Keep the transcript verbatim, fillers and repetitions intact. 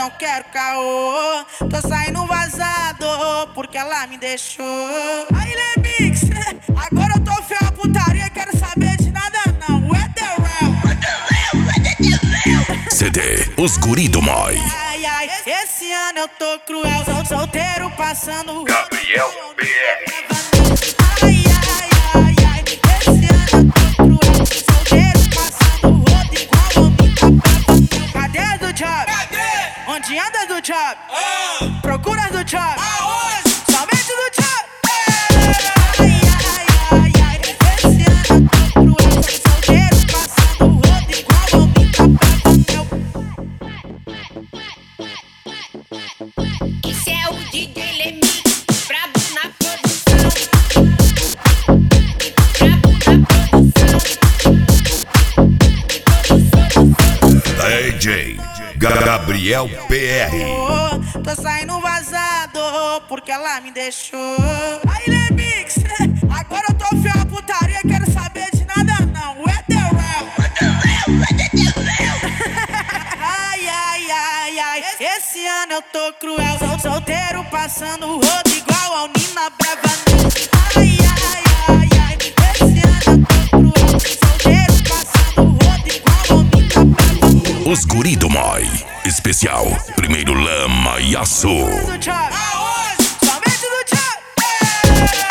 não quero caô. Tô saindo vazado porque ela me deixou. Aí, Lemix, agora eu tô feio a putaria, quero saber de nada não. What the real? C D Os Guri do Moi. Ai, ai, esse ano eu tô cruel, sol- solteiro passando Gabriel B R. Ai, ai, ai, ai, esse ano eu tô cruel, solteiro passando rodo igual homem tá bravo. Cadê do job? Cadê? Onde anda do job? Ah. Procura do job? Aonde? Somente do job? Ai, ai, ai, ai, esse ano eu tô cruel, solteiro passando rodo igual homem tá bravo. Esse é o D J Lemix, brabo na produção. Brabo na produção. D J Gabriel P R. Tô saindo vazado porque ela me deixou. Aí, Lemix, agora eu tô feio a putaria, quero saber de nada não. What the real? Ai, ai, ai, ai, esse ano eu tô cruel, sol- solteiro passando rodo igual ao Nina Brava. Ai, ai, ai, ai, esse ano eu tô cruel, solteiro passando rodo igual ao Nina Brava. Os Guri do Moi. Especial Primeiro Lama e Aço. Do job? Aonde? Somente do job?